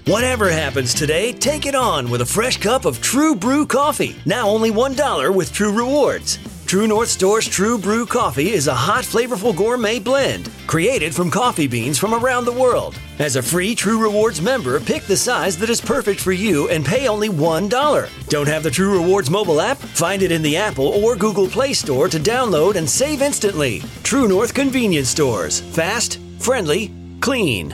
Whatever happens today, take it on with a fresh cup of True Brew coffee. Now only $1 with True Rewards. True North Store's True Brew coffee is a hot, flavorful gourmet blend created from coffee beans from around the world. As a free True Rewards member, pick the size that is perfect for you and pay only $1. Don't have the True Rewards mobile app? Find it in the Apple or Google Play Store to download and save instantly. True North Convenience Stores. Fast, friendly, clean.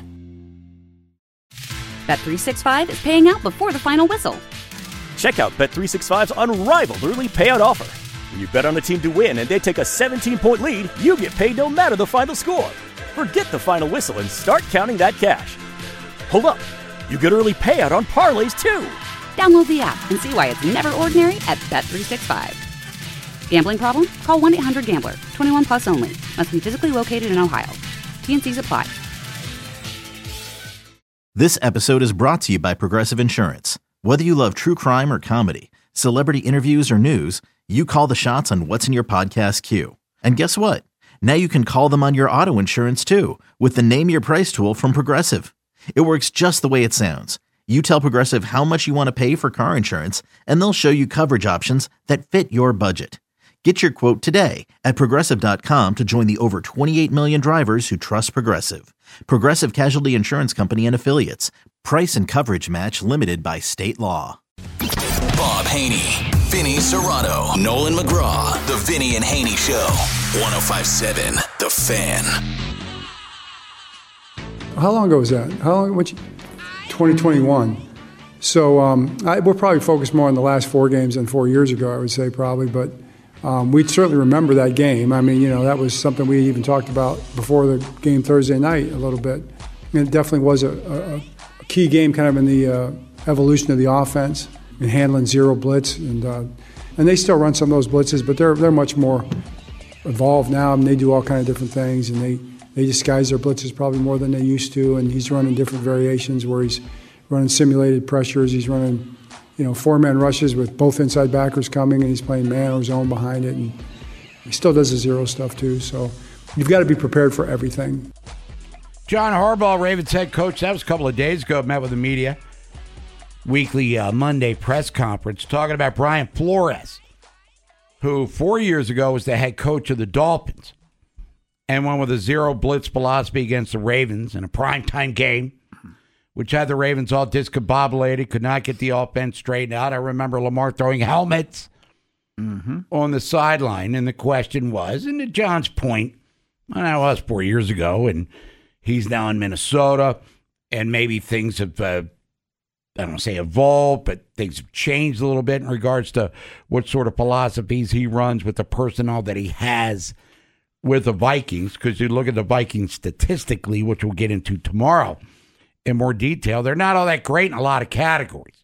Bet365 is paying out before the final whistle. Check out Bet365's unrivaled early payout offer. When you bet on a team to win and they take a 17-point lead, you get paid no matter the final score. Forget the final whistle and start counting that cash. Hold up. You get early payout on parlays, too. Download the app and see why it's never ordinary at Bet365. Gambling problem? Call 1-800-GAMBLER. 21 plus only. Must be physically located in Ohio. T&Cs apply. This episode is brought to you by Progressive Insurance. Whether you love true crime or comedy, celebrity interviews or news, you call the shots on what's in your podcast queue. And guess what? Now you can call them on your auto insurance too with the Name Your Price tool from Progressive. It works just the way it sounds. You tell Progressive how much you want to pay for car insurance, and they'll show you coverage options that fit your budget. Get your quote today at Progressive.com to join the over 28 million drivers who trust Progressive. Progressive Casualty Insurance Company and Affiliates. Price and coverage match limited by state law. Bob Haney, Vinny Serrano, Nolan McGraw. The Vinny and Haney Show. 105.7 The Fan. How long ago was that? 2021. So we're probably focused more on the last 4 games than 4 years ago, I would say probably. But we'd certainly remember that game. I mean, that was something we even talked about before the game Thursday night a little bit. And it definitely was a key game kind of in the evolution of the offense and handling zero blitz. And they still run some of those blitzes, but they're much more evolved now. I mean, they do all kind of different things, and they disguise their blitzes probably more than they used to. And he's running different variations where he's running simulated pressures. He's running 4-man rushes with both inside backers coming, and he's playing man or zone behind it. And he still does the zero stuff too. So you've got to be prepared for everything. John Harbaugh, Ravens head coach, that was a couple of days ago, met with the media. Weekly Monday press conference talking about Brian Flores, who 4 years ago was the head coach of the Dolphins and went with a zero blitz philosophy against the Ravens in a primetime game, which had the Ravens all discombobulated, could not get the offense straightened out. I remember Lamar throwing helmets on the sideline, and the question was, and to John's point, well, that was 4 years ago, and he's now in Minnesota, and maybe things have, I don't want to say evolved, but things have changed a little bit in regards to what sort of philosophies he runs with the personnel that he has with the Vikings, because you look at the Vikings statistically, which we'll get into tomorrow in more detail, they're not all that great in a lot of categories.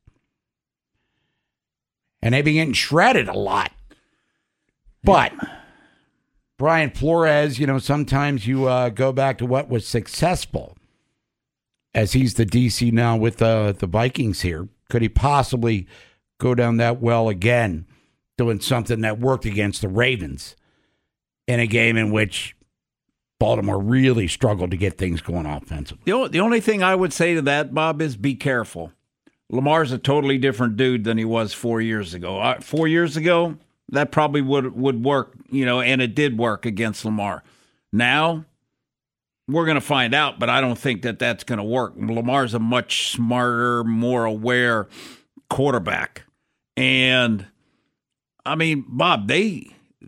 And they've been getting shredded a lot. But Brian Flores, sometimes you go back to what was successful, as he's the DC now with the Vikings here. Could he possibly go down that well again, doing something that worked against the Ravens in a game in which Baltimore really struggled to get things going offensively? The only thing I would say to that, Bob, is be careful. Lamar's a totally different dude than he was 4 years ago. 4 years ago, that probably would work, and it did work against Lamar. Now, we're going to find out, but I don't think that that's going to work. Lamar's a much smarter, more aware quarterback. And, I mean, Bob, they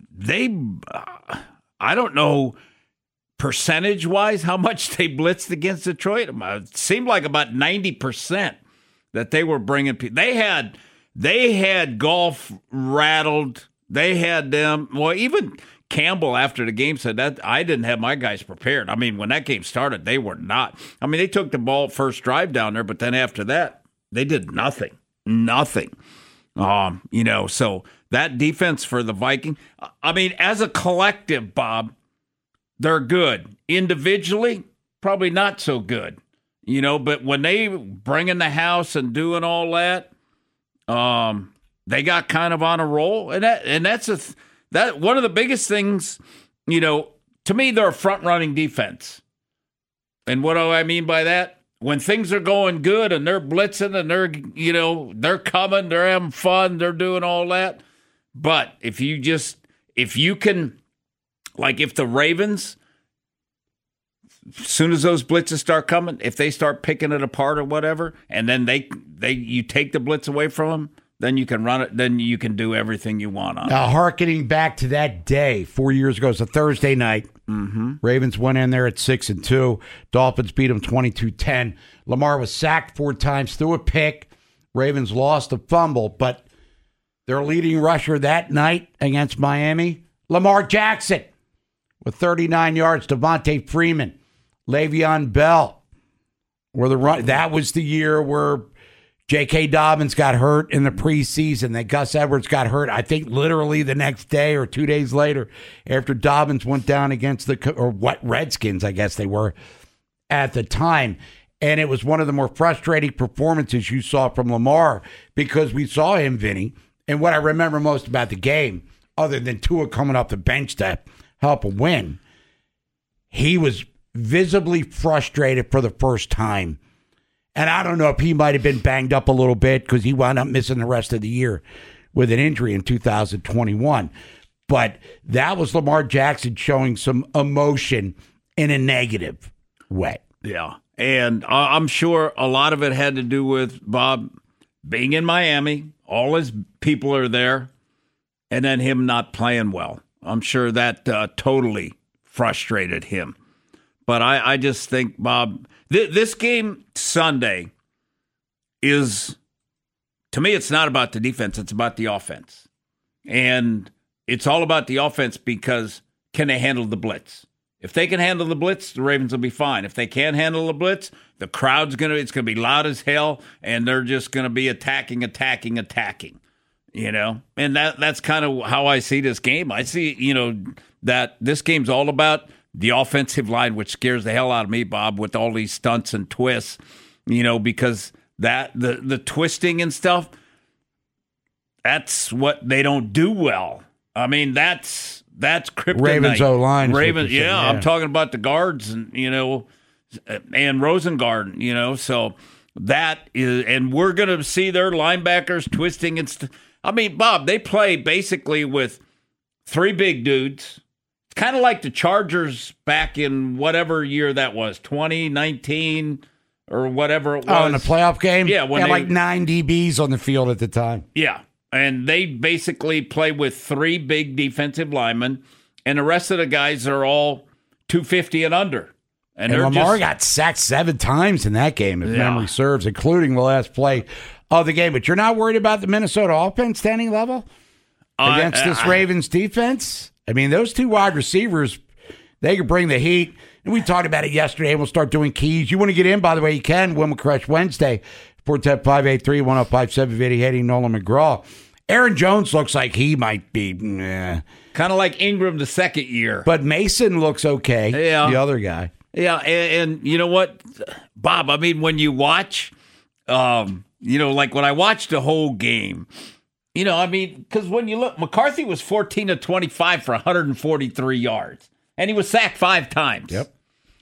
I don't know percentage-wise how much they blitzed against Detroit. It seemed like about 90% that they were bringing people. They had Goff rattled. They had them. Well, even Campbell after the game said that I didn't have my guys prepared. I mean, when that game started, they were not. I mean, they took the ball first drive down there, but then after that, they did nothing. Nothing. So that defense for the Viking, I mean, as a collective, Bob, they're good. Individually, probably not so good. But when they bring in the house and doing all that, they got kind of on a roll, and that's one of the biggest things. To me, they're a front running defense, and what do I mean by that? when things are going good and they're blitzing and they're coming, they're having fun, they're doing all that. But if the Ravens, as soon as those blitzes start coming, if they start picking it apart or whatever, and then you take the blitz away from them, then you can run it. Then you can do everything you want on it. Now, hearkening back to that day 4 years ago, it's a Thursday night. Mm-hmm. Ravens went in there at 6-2. Dolphins beat them 22-10. Lamar was sacked 4 times, threw a pick. Ravens lost a fumble, but their leading rusher that night against Miami, Lamar Jackson, with 39 yards. Devontae Freeman, Le'Veon Bell were the run. That was the year where J.K. Dobbins got hurt in the preseason. That Gus Edwards got hurt, I think, literally the next day or 2 days later after Dobbins went down against Redskins, I guess they were at the time. And it was one of the more frustrating performances you saw from Lamar because we saw him, Vinny. And what I remember most about the game, other than Tua coming off the bench to help a win, he was visibly frustrated for the first time. And I don't know if he might have been banged up a little bit because he wound up missing the rest of the year with an injury in 2021. But that was Lamar Jackson showing some emotion in a negative way. Yeah. And I'm sure a lot of it had to do with Bob being in Miami. All his people are there. And then him not playing well. I'm sure that totally frustrated him. But I just think, Bob, this game Sunday is, to me, it's not about the defense. It's about the offense. And it's all about the offense because can they handle the blitz? If they can handle the blitz, the Ravens will be fine. If they can't handle the blitz, the crowd's it's going to be loud as hell, and they're just going to be attacking. You know, and that's kind of how I see this game. I see, that this game's all about the offensive line, which scares the hell out of me, Bob, with all these stunts and twists, because that the twisting and stuff, that's what they don't do well. I mean, that's kryptonite. Ravens O-line. Ravens, yeah, I'm talking about the guards and Rosengard, so that is, and we're going to see their linebackers twisting and I mean, Bob, they play basically with 3 big dudes. It's kind of like the Chargers back in whatever year that was, 2019 or whatever it was. Oh, in the playoff game? Yeah. When they had like 9 DBs on the field at the time. Yeah. And they basically play with 3 big defensive linemen, and the rest of the guys are all 250 and under. And Lamar got sacked 7 times in that game, if memory serves, including the last play of the game. But you're not worried about the Minnesota offense to any level against this Ravens defense? I mean, those 2 wide receivers, they could bring the heat. And we talked about it yesterday, and we'll start doing keys. You want to get in, by the way, you can. Women Crush Wednesday, 410-583-1057, Vinny Haney, Nolan McGraw. Aaron Jones looks like he might be kind of like Ingram the second year. But Mason looks okay, the other guy. Yeah, and you know what, Bob, I mean, when you watch, like when I watched the whole game, I mean, because when you look, McCarthy was 14 of 25 for 143 yards, and he was sacked 5 times. Yep.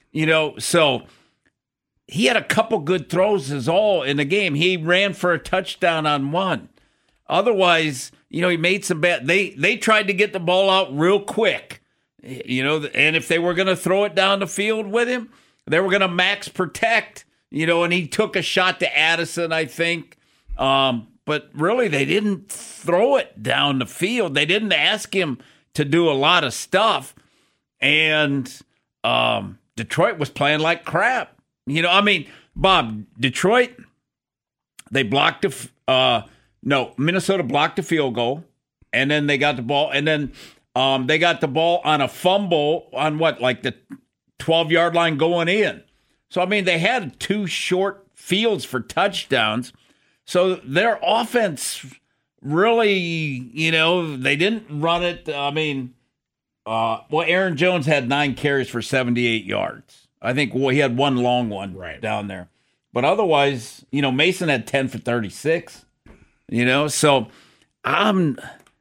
So he had a couple good throws all in the game. He ran for a touchdown on 1. Otherwise, he made some bad. They tried to get the ball out real quick, and if they were going to throw it down the field with him, they were going to max protect, and he took a shot to Addison, I think. But really, they didn't throw it down the field. They didn't ask him to do a lot of stuff. And Detroit was playing like crap. I mean, Bob, Detroit, they blocked Minnesota blocked the field goal, and then they got the ball, and then they got the ball on a fumble on the 12-yard line going in. So, I mean, they had 2 short fields for touchdowns. So their offense really, they didn't run it. I mean, Aaron Jones had 9 carries for 78 yards. I think he had 1 long one down there. But otherwise, Mason had 10 for 36. So I'm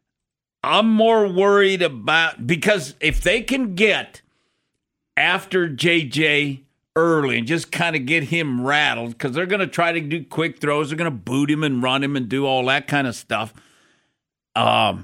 more worried about, because if they can get after JJ early and just kind of get him rattled because they're going to try to do quick throws. They're going to boot him and run him and do all that kind of stuff. I'm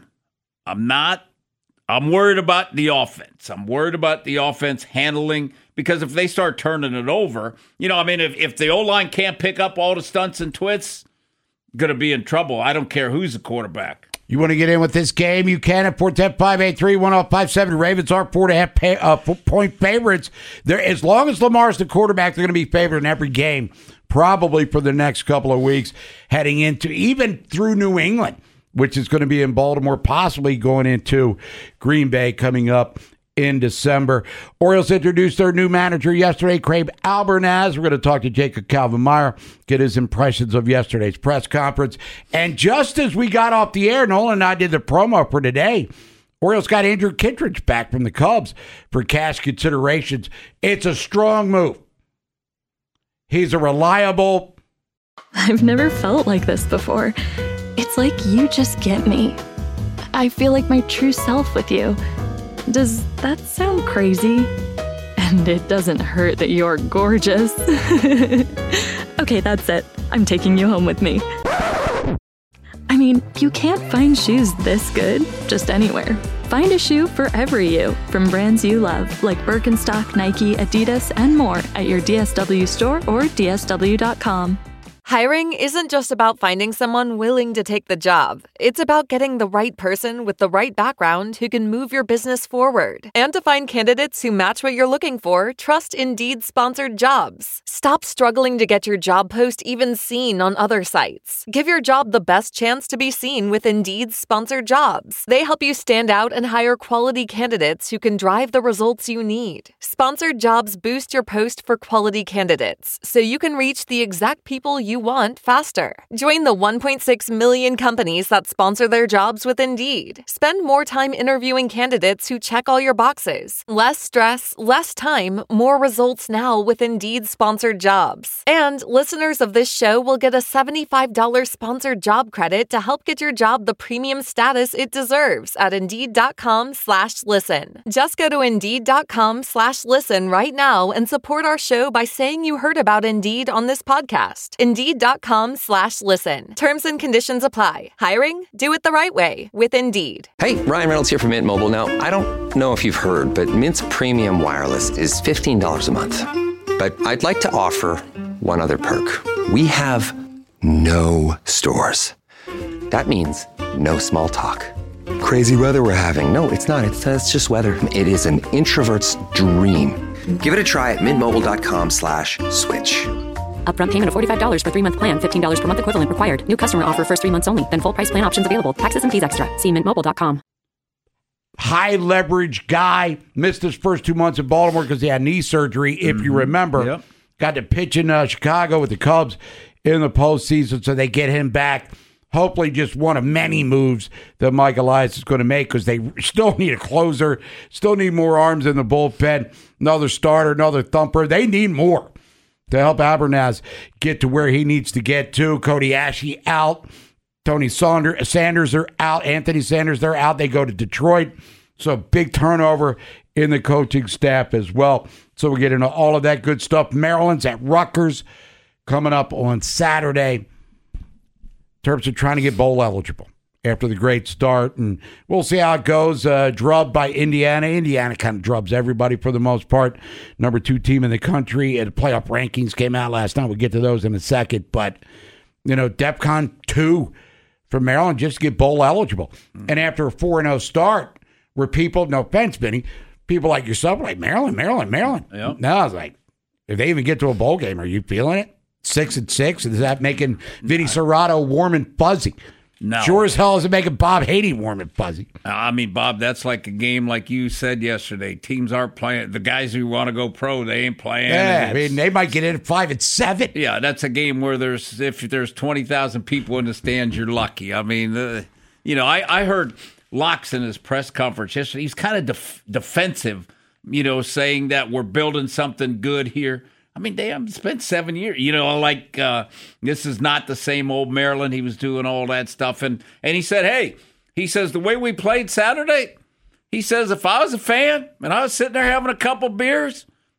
worried about the offense. I'm worried about the offense handling because if they start turning it over, if the O-line can't pick up all the stunts and twists, going to be in trouble. I don't care who's the quarterback. You want to get in with this game? You can at 410-583-1057. Ravens are 4.5-point favorites. As long as Lamar's the quarterback, they're going to be favored in every game, probably for the next couple of weeks, heading into even through New England, which is going to be in Baltimore, possibly going into Green Bay coming up in December. Orioles introduced their new manager yesterday, Craig Albernas. We're going to talk to Jacob Calvin-Meyer, get his impressions of yesterday's press conference. And just as we got off the air, Nolan and I did the promo for today, Orioles got Andrew Kittredge back from the Cubs for cash considerations. It's a strong move. He's a reliable... I've never felt like this before. It's like you just get me. I feel like my true self with you. Does that sound crazy? And it doesn't hurt that you're gorgeous. Okay, that's it. I'm taking you home with me. I mean, you can't find shoes this good just anywhere. Find a shoe for every you from brands you love, like Birkenstock, Nike, Adidas, and more at your DSW store or DSW.com. Hiring isn't just about finding someone willing to take the job. It's about getting the right person with the right background who can move your business forward. And to find candidates who match what you're looking for, trust Indeed-sponsored jobs. Stop struggling to get your job post even seen on other sites. Give your job the best chance to be seen with Indeed-sponsored jobs. They help you stand out and hire quality candidates who can drive the results you need. Sponsored jobs boost your post for quality candidates, so you can reach the exact people you want faster. Join the 1.6 million companies that sponsor their jobs with Indeed. Spend more time interviewing candidates who check all your boxes. Less stress, less time, more results now with Indeed-sponsored jobs. And listeners of this show will get a $75 sponsored job credit to help get your job the premium status it deserves at Indeed.com/listen. Just go to Indeed.com/listen right now and support our show by saying you heard about Indeed on this podcast. Indeed.com/listen. Terms and conditions apply. Hiring? Do it the right way with Indeed. Hey, Ryan Reynolds here from Mint Mobile. Now, I don't know if you've heard, but Mint's premium wireless is $15 a month. But I'd like to offer one other perk. We have no stores. That means no small talk. Crazy weather we're having. No, it's not. It's just weather. It is an introvert's dream. Give it a try at mintmobile.com/switch. Upfront payment of $45 for 3-month plan. $15 per month equivalent required. New customer offer first 3 months only. Then full price plan options available. Taxes and fees extra. See mintmobile.com. High leverage guy. Missed his first 2 months in Baltimore because he had knee surgery, if you remember. Yep. Got to pitch in Chicago with the Cubs in the postseason, so they get him back. Hopefully just one of many moves that Mike Elias is going to make because they still need a closer, still need more arms in the bullpen, another starter, another thumper. They need more to help Albernas get to where he needs to get to. Cody Ashley out. Tony Sanders are out. Anthony Sanders, they're out. They go to Detroit. So big turnover in the coaching staff as well. So we get into all of that good stuff. Maryland's at Rutgers coming up on Saturday. Terps are trying to get bowl eligible after the great start, and we'll see how it goes. Drubbed by Indiana. Indiana kind of drubs everybody for the most part. Number 2 team in the country. And the playoff rankings came out last night. We'll get to those in a second. But, DEFCON 2 for Maryland just to get bowl eligible. And after a 4-0 start, where people, no offense, Benny, people like yourself are like, Maryland. Yep. No, I was like, if they even get to a bowl game, are you feeling it? 6-6? Is that making Vinny Serrato warm and fuzzy? No. Sure as hell isn't making Bob Haney warm and fuzzy. I mean, Bob, that's like a game like you said yesterday. Teams aren't playing. The guys who want to go pro, they ain't playing. Yeah, I mean, they might get in at 5-7. Yeah, that's a game where if there's 20,000 people in the stands, you're lucky. I mean, I heard Locks in his press conference yesterday. He's kind of defensive, saying that we're building something good here. I mean, they haven't spent 7 years. This is not the same old Maryland. He was doing all that stuff. And he said, the way we played Saturday, he says, if I was a fan and I was sitting there having a couple beers,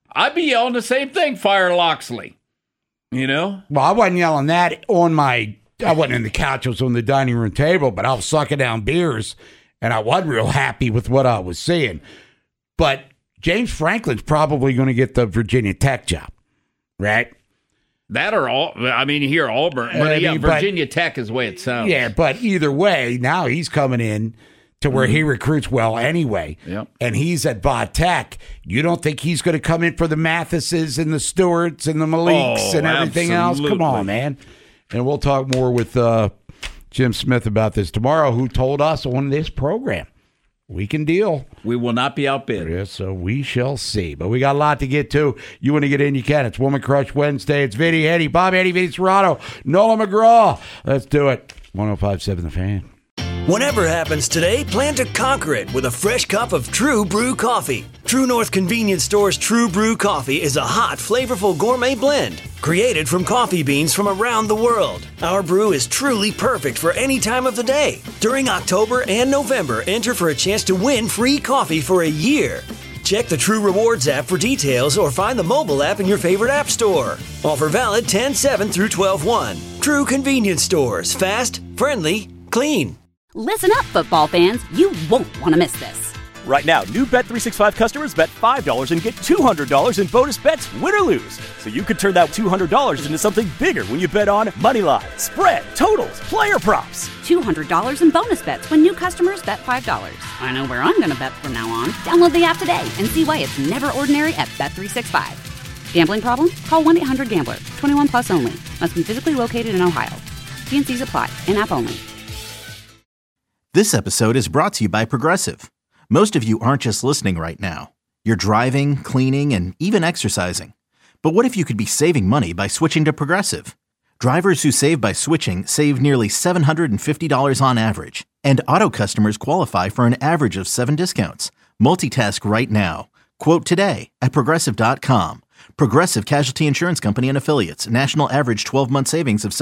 I'd be yelling the same thing, fire Loxley. You know? Well, I wasn't yelling that I wasn't in the couch, I was on the dining room table, but I was sucking down beers, and I wasn't real happy with what I was seeing. But James Franklin's probably going to get the Virginia Tech job, right? That or all, I mean, you hear Auburn, but Virginia Tech is the way it sounds. Yeah, but either way, now he's coming in to where he recruits well anyway. Yep. And he's at Va Tech. You don't think he's going to come in for the Mathises and the Stewarts and the Maliks and everything else? Come on, man. And we'll talk more with Jim Smith about this tomorrow, who told us on this program, we can deal. We will not be outbid. Yeah, so we shall see. But we got a lot to get to. You want to get in, you can. It's Woman Crush Wednesday. It's Vinny, Eddie, Bob, Eddie, Vinny Serrato, Nolan McGraw. Let's do it. 105.7 The Fan. Whatever happens today, plan to conquer it with a fresh cup of True Brew coffee. True North Convenience Store's True Brew coffee is a hot, flavorful gourmet blend created from coffee beans from around the world. Our brew is truly perfect for any time of the day. During October and November, enter for a chance to win free coffee for a year. Check the True Rewards app for details or find the mobile app in your favorite app store. Offer valid 10/7 through 12/1. True Convenience Stores. Fast, friendly, clean. Listen up, football fans. You won't want to miss this. Right now, new Bet365 customers bet $5 and get $200 in bonus bets, win or lose. So you could turn that $200 into something bigger when you bet on money line, spread, totals, player props. $200 in bonus bets when new customers bet $5. I know where I'm going to bet from now on. Download the app today and see why it's never ordinary at Bet365. Gambling problem? Call 1-800-GAMBLER. 21 plus only. Must be physically located in Ohio. T&Cs apply. In-app only. This episode is brought to you by Progressive. Most of you aren't just listening right now. You're driving, cleaning, and even exercising. But what if you could be saving money by switching to Progressive? Drivers who save by switching save nearly $750 on average. And auto customers qualify for an average of 7 discounts. Multitask right now. Quote today at Progressive.com. Progressive Casualty Insurance Company and Affiliates. National average 12-month savings of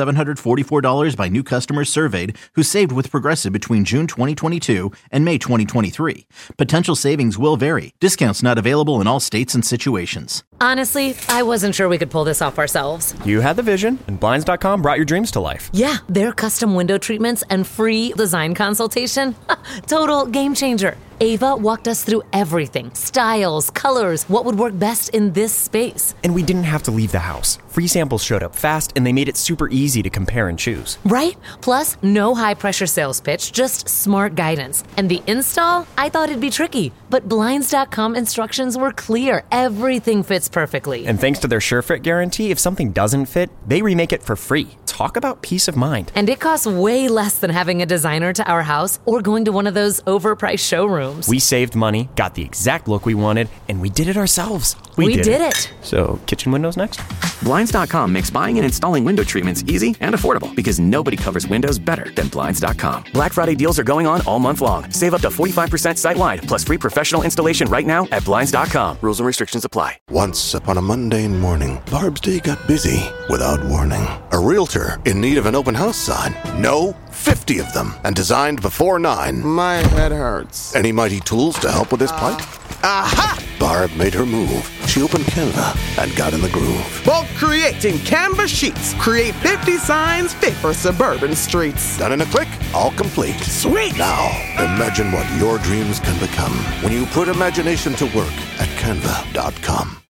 $744 by new customers surveyed who saved with Progressive between June 2022 and May 2023. Potential savings will vary. Discounts not available in all states and situations. Honestly, I wasn't sure we could pull this off ourselves. You had the vision, and Blinds.com brought your dreams to life. Yeah, their custom window treatments and free design consultation. Total game changer. Ava walked us through everything. Styles, colors, what would work best in this space. And we didn't have to leave the house. Free samples showed up fast, and they made it super easy to compare and choose. Right? Plus, no high-pressure sales pitch, just smart guidance. And the install? I thought it'd be tricky, but Blinds.com instructions were clear. Everything fits perfectly. And thanks to their SureFit guarantee, if something doesn't fit, they remake it for free. Talk about peace of mind. And it costs way less than having a designer to our house or going to one of those overpriced showrooms. We saved money, got the exact look we wanted, and we did it ourselves. We did it. So, kitchen windows next? Blinds.com makes buying and installing window treatments easy and affordable because nobody covers windows better than Blinds.com. Black Friday deals are going on all month long. Save up to 45% site-wide, plus free professional installation right now at Blinds.com. Rules and restrictions apply. Once upon a mundane morning, Barb's day got busy without warning. A realtor in need of an open house sign. No, 50 of them, and designed before 9. My head hurts. Any mighty tools to help with this plight? Aha! Barb made her move. She opened Canva and got in the groove. Bulk creating Canva sheets. Create 50 signs fit for suburban streets. Done in a click, all complete. Sweet! Now, imagine what your dreams can become when you put imagination to work at Canva.com.